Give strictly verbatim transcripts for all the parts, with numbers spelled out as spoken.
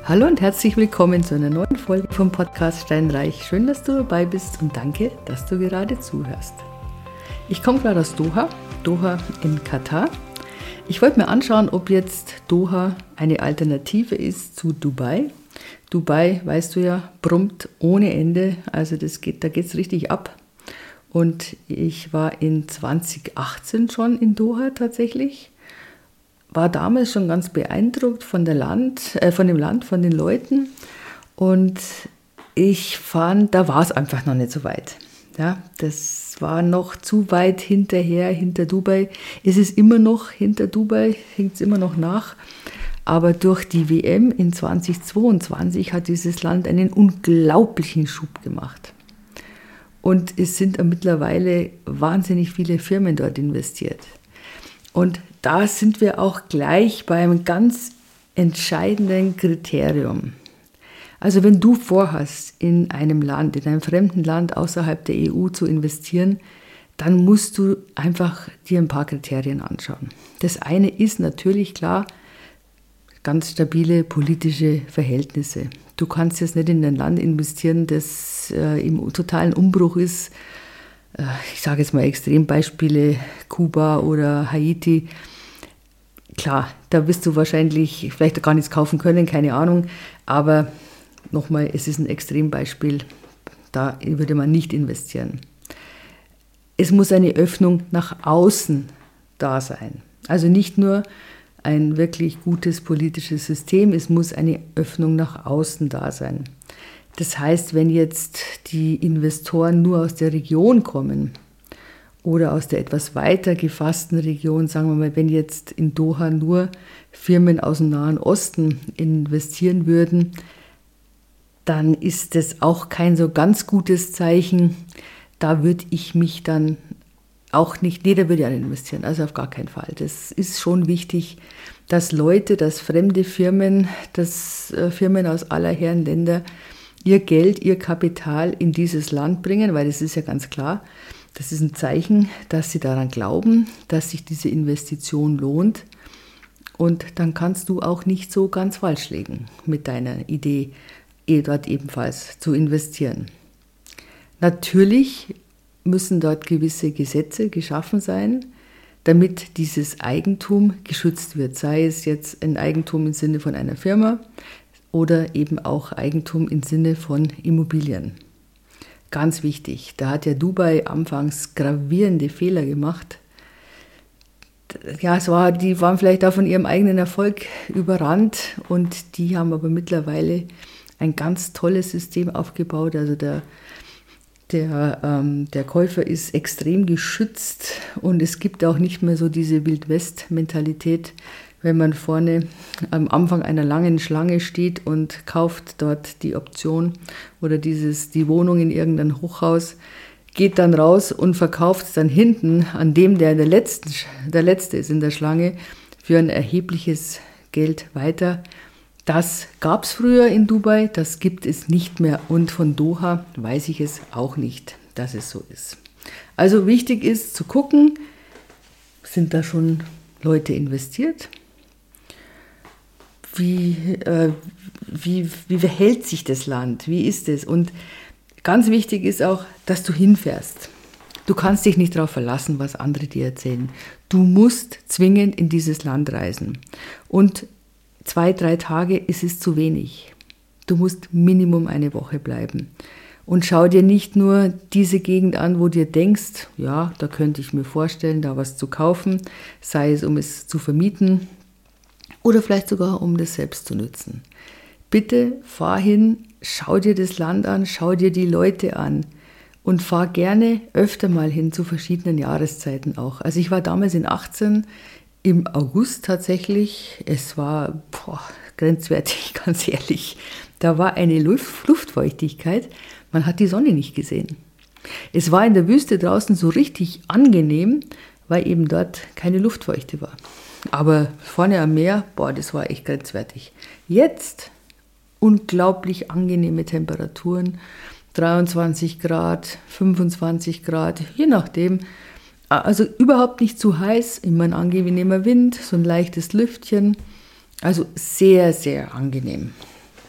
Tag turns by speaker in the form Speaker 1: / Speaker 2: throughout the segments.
Speaker 1: Hallo und herzlich willkommen zu einer neuen Folge vom Podcast Steinreich. Schön, dass du dabei bist und danke, dass du gerade zuhörst. Ich komme gerade aus Doha, Doha in Katar. Ich wollte mir anschauen, ob jetzt Doha eine Alternative ist zu Dubai. Dubai, weißt du ja, brummt ohne Ende, also das geht, da geht es richtig ab. Und ich war in zwanzig achtzehn schon in Doha tatsächlich. War damals schon ganz beeindruckt von, der Land, äh, von dem Land, von den Leuten. Und ich fand, da war es einfach noch nicht so weit. Ja, das war noch zu weit hinterher, hinter Dubai. Es ist immer noch hinter Dubai, hinkt es immer noch nach. Aber durch die W M in zwanzig zweiundzwanzig hat dieses Land einen unglaublichen Schub gemacht. Und es sind mittlerweile wahnsinnig viele Firmen dort investiert. Und da sind wir auch gleich bei einem ganz entscheidenden Kriterium. Also wenn du vorhast, in einem Land, in einem fremden Land außerhalb der E U zu investieren, dann musst du einfach dir ein paar Kriterien anschauen. Das eine ist natürlich klar, ganz stabile politische Verhältnisse. Du kannst jetzt nicht in ein Land investieren, das äh, im totalen Umbruch ist. Äh, ich sage jetzt mal Extrembeispiele, Kuba oder Haiti. Klar, da wirst du wahrscheinlich vielleicht gar nichts kaufen können, keine Ahnung. Aber nochmal, es ist ein Extrembeispiel, da würde man nicht investieren. Es muss eine Öffnung nach außen da sein. Also nicht nur ein wirklich gutes politisches System, es muss eine Öffnung nach außen da sein. Das heißt, wenn jetzt die Investoren nur aus der Region kommen oder aus der etwas weiter gefassten Region, sagen wir mal, wenn jetzt in Doha nur Firmen aus dem Nahen Osten investieren würden, dann ist das auch kein so ganz gutes Zeichen. Da würde ich mich dann auch nicht, nee, da würde ich auch nicht investieren, also auf gar keinen Fall. Das ist schon wichtig, dass Leute, dass fremde Firmen, dass Firmen aus aller Herren Länder ihr Geld, ihr Kapital in dieses Land bringen, weil das ist ja ganz klar, das ist ein Zeichen, dass sie daran glauben, dass sich diese Investition lohnt. Und dann kannst du auch nicht so ganz falsch liegen mit deiner Idee, dort ebenfalls zu investieren. Natürlich müssen dort gewisse Gesetze geschaffen sein, damit dieses Eigentum geschützt wird. Sei es jetzt ein Eigentum im Sinne von einer Firma oder eben auch Eigentum im Sinne von Immobilien. Ganz wichtig, da hat ja Dubai anfangs gravierende Fehler gemacht. Ja, es war, die waren vielleicht auch von ihrem eigenen Erfolg überrannt und die haben aber mittlerweile ein ganz tolles System aufgebaut. Also der, der, ähm, der Käufer ist extrem geschützt und es gibt auch nicht mehr so diese Wild-West-Mentalität, wenn man vorne am Anfang einer langen Schlange steht und kauft dort die Option oder dieses, die Wohnung in irgendeinem Hochhaus, geht dann raus und verkauft es dann hinten an dem, der der Letzte, der Letzte ist in der Schlange, für ein erhebliches Geld weiter. Das gab es früher in Dubai, das gibt es nicht mehr und von Doha weiß ich es auch nicht, dass es so ist. Also wichtig ist zu gucken, sind da schon Leute investiert? Wie, äh, wie, wie verhält sich das Land? Wie ist es? Und ganz wichtig ist auch, dass du hinfährst. Du kannst dich nicht darauf verlassen, was andere dir erzählen. Du musst zwingend in dieses Land reisen. Und zwei, drei Tage ist es zu wenig. Du musst Minimum eine Woche bleiben. Und schau dir nicht nur diese Gegend an, wo du denkst, ja, da könnte ich mir vorstellen, da was zu kaufen, sei es, um es zu vermieten, oder vielleicht sogar, um das selbst zu nutzen. Bitte fahr hin, schau dir das Land an, schau dir die Leute an und fahr gerne öfter mal hin zu verschiedenen Jahreszeiten auch. Also ich war damals in achtzehn im August tatsächlich. Es war boah, grenzwertig, ganz ehrlich. Da war eine Luft, Luftfeuchtigkeit, man hat die Sonne nicht gesehen. Es war in der Wüste draußen so richtig angenehm, weil eben dort keine Luftfeuchte war. Aber vorne am Meer, boah, das war echt grenzwertig. Jetzt unglaublich angenehme Temperaturen, dreiundzwanzig Grad, fünfundzwanzig Grad, je nachdem. Also überhaupt nicht zu heiß, immer ein angenehmer Wind, so ein leichtes Lüftchen. Also sehr, sehr angenehm.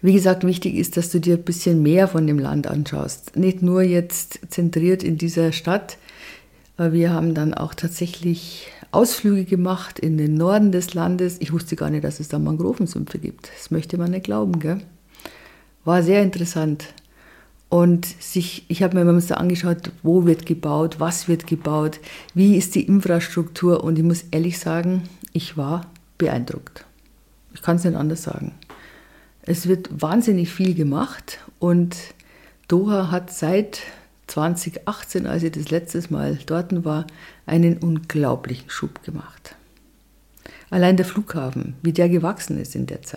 Speaker 1: Wie gesagt, wichtig ist, dass du dir ein bisschen mehr von dem Land anschaust. Nicht nur jetzt zentriert in dieser Stadt. Wir haben dann auch tatsächlich Ausflüge gemacht in den Norden des Landes. Ich wusste gar nicht, dass es da Mangrovensümpfe gibt. Das möchte man nicht glauben, gell? War sehr interessant. Und sich, ich habe mir immer so angeschaut, wo wird gebaut, was wird gebaut, wie ist die Infrastruktur. Und ich muss ehrlich sagen, ich war beeindruckt. Ich kann es nicht anders sagen. Es wird wahnsinnig viel gemacht und Doha hat seit zwanzig achtzehn, als ich das letztes Mal dort war, einen unglaublichen Schub gemacht. Allein der Flughafen, wie der gewachsen ist in der Zeit.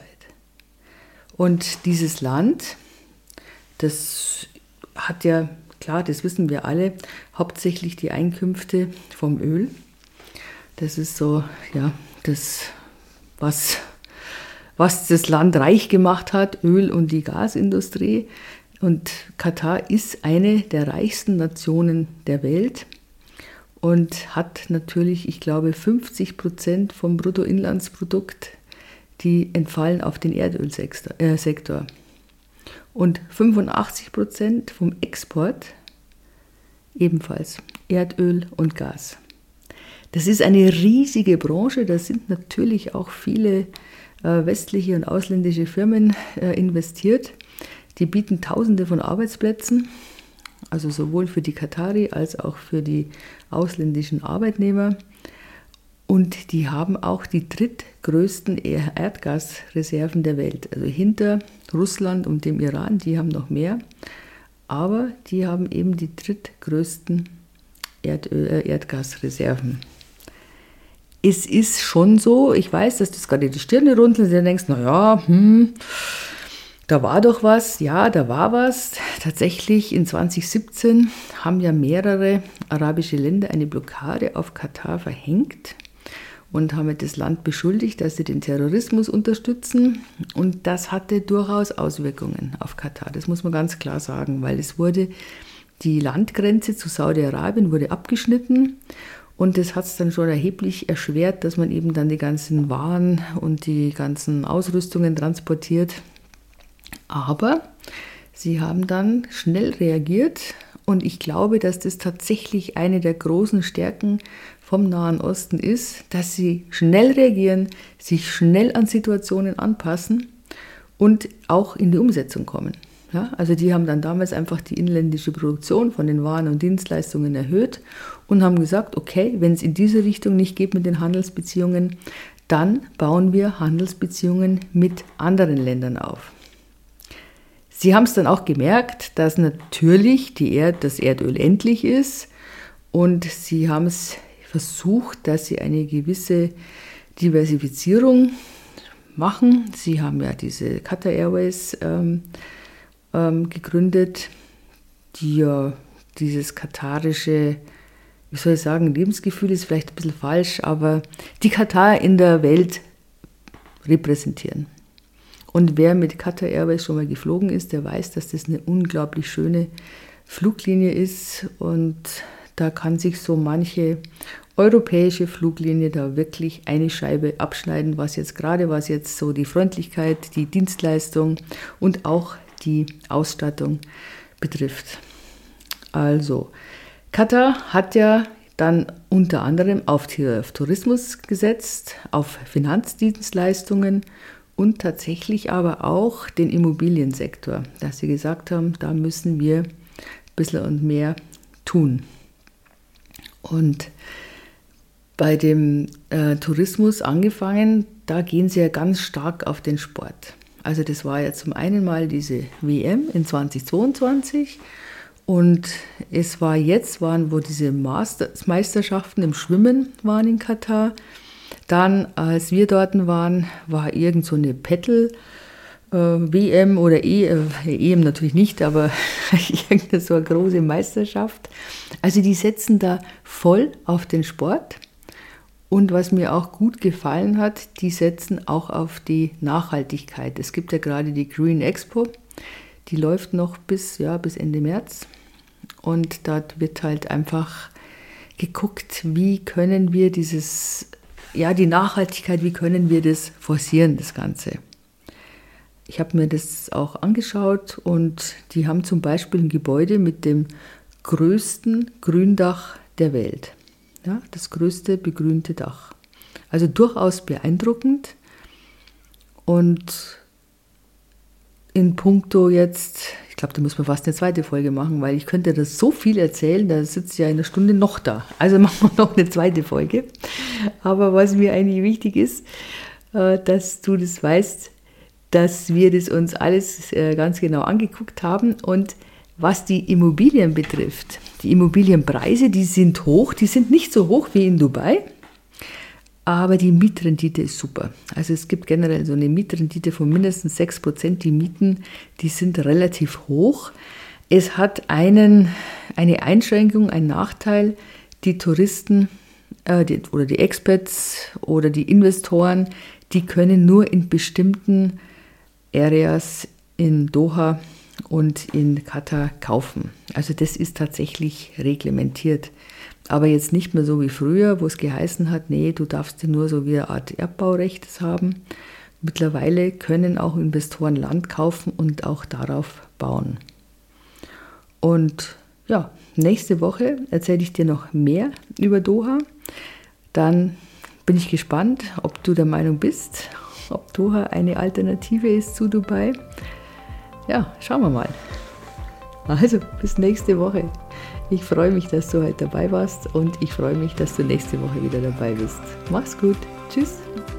Speaker 1: Und dieses Land, das hat ja, klar, das wissen wir alle, hauptsächlich die Einkünfte vom Öl. Das ist so, ja, das, was, was das Land reich gemacht hat, Öl und die Gasindustrie. Und Katar ist eine der reichsten Nationen der Welt und hat natürlich, ich glaube, fünfzig Prozent vom Bruttoinlandsprodukt, die entfallen auf den Erdölsektor. Und fünfundachtzig Prozent vom Export ebenfalls Erdöl und Gas. Das ist eine riesige Branche, da sind natürlich auch viele äh, westliche und ausländische Firmen äh, investiert. Die bieten Tausende von Arbeitsplätzen, also sowohl für die Katari als auch für die ausländischen Arbeitnehmer. Und die haben auch die drittgrößten Erdgasreserven der Welt. Also hinter Russland und dem Iran, die haben noch mehr. Aber die haben eben die drittgrößten Erdöl, äh, Erdgasreserven. Es ist schon so, ich weiß, dass das gerade die Stirne runzeln, und du denkst, naja, hm, da war doch was, ja, da war was. Tatsächlich in zwanzig siebzehn haben ja mehrere arabische Länder eine Blockade auf Katar verhängt und haben das Land beschuldigt, dass sie den Terrorismus unterstützen. Und das hatte durchaus Auswirkungen auf Katar, das muss man ganz klar sagen, weil es wurde, die Landgrenze zu Saudi-Arabien wurde abgeschnitten und das hat es dann schon erheblich erschwert, dass man eben dann die ganzen Waren und die ganzen Ausrüstungen transportiert. Aber sie haben dann schnell reagiert und ich glaube, dass das tatsächlich eine der großen Stärken vom Nahen Osten ist, dass sie schnell reagieren, sich schnell an Situationen anpassen und auch in die Umsetzung kommen. Ja, also die haben dann damals einfach die inländische Produktion von den Waren und Dienstleistungen erhöht und haben gesagt, okay, wenn es in diese Richtung nicht geht mit den Handelsbeziehungen, dann bauen wir Handelsbeziehungen mit anderen Ländern auf. Sie haben es dann auch gemerkt, dass natürlich die Erd, das Erdöl endlich ist und sie haben es versucht, dass sie eine gewisse Diversifizierung machen. Sie haben ja diese Qatar Airways ähm, ähm, gegründet, die ja dieses katarische, wie soll ich sagen, Lebensgefühl ist vielleicht ein bisschen falsch, aber die Katar in der Welt repräsentieren. Und wer mit Qatar Airways schon mal geflogen ist, der weiß, dass das eine unglaublich schöne Fluglinie ist und da kann sich so manche europäische Fluglinie da wirklich eine Scheibe abschneiden, was jetzt gerade, was jetzt so die Freundlichkeit, die Dienstleistung und auch die Ausstattung betrifft. Also, Katar hat ja dann unter anderem auf Tourismus gesetzt, auf Finanzdienstleistungen und tatsächlich aber auch den Immobiliensektor, dass sie gesagt haben, da müssen wir ein bisschen und mehr tun. Und bei dem äh, Tourismus angefangen, da gehen sie ja ganz stark auf den Sport. Also das war ja zum einen mal diese W M in zweitausendzweiundzwanzig und es war jetzt, waren wo diese Master- Meisterschaften im Schwimmen waren in Katar. Dann, als wir dort waren, war irgend so eine Paddle äh, W M oder E, äh, E M natürlich nicht, aber irgendeine so eine große Meisterschaft. Also die setzen da voll auf den Sport. Und was mir auch gut gefallen hat, die setzen auch auf die Nachhaltigkeit. Es gibt ja gerade die Green Expo, die läuft noch bis, ja, bis Ende März. Und dort wird halt einfach geguckt, wie können wir dieses, ja, die Nachhaltigkeit, wie können wir das forcieren, das Ganze. ich habe mir das auch angeschaut und die haben zum Beispiel ein Gebäude mit dem größten Gründach der Welt. Ja, das größte begrünte Dach. Also durchaus beeindruckend. Und in puncto jetzt, ich glaube, da müssen wir fast eine zweite Folge machen, weil ich könnte das so viel erzählen, da sitze ich ja in einer Stunde noch da. Also machen wir noch eine zweite Folge. Aber was mir eigentlich wichtig ist, dass du das weißt, dass wir das uns alles ganz genau angeguckt haben. Und was die Immobilien betrifft, die Immobilienpreise, die sind hoch, die sind nicht so hoch wie in Dubai, aber die Mietrendite ist super. Also es gibt generell so eine Mietrendite von mindestens sechs Prozent. Die Mieten, die sind relativ hoch. Es hat einen, eine Einschränkung, einen Nachteil. Die Touristen äh, die, oder die Expats oder die Investoren, die können nur in bestimmten Areas in Doha und in Katar kaufen. Also das ist tatsächlich reglementiert. Aber jetzt nicht mehr so wie früher, wo es geheißen hat, nee, du darfst dir nur so wie eine Art Erbbaurecht haben. Mittlerweile können auch Investoren Land kaufen und auch darauf bauen. Und ja, nächste Woche erzähle ich dir noch mehr über Doha. Dann bin ich gespannt, ob du der Meinung bist, ob Doha eine Alternative ist zu Dubai. Ja, schauen wir mal. Also, bis nächste Woche. Ich freue mich, dass du heute dabei warst und ich freue mich, dass du nächste Woche wieder dabei bist. Mach's gut. Tschüss.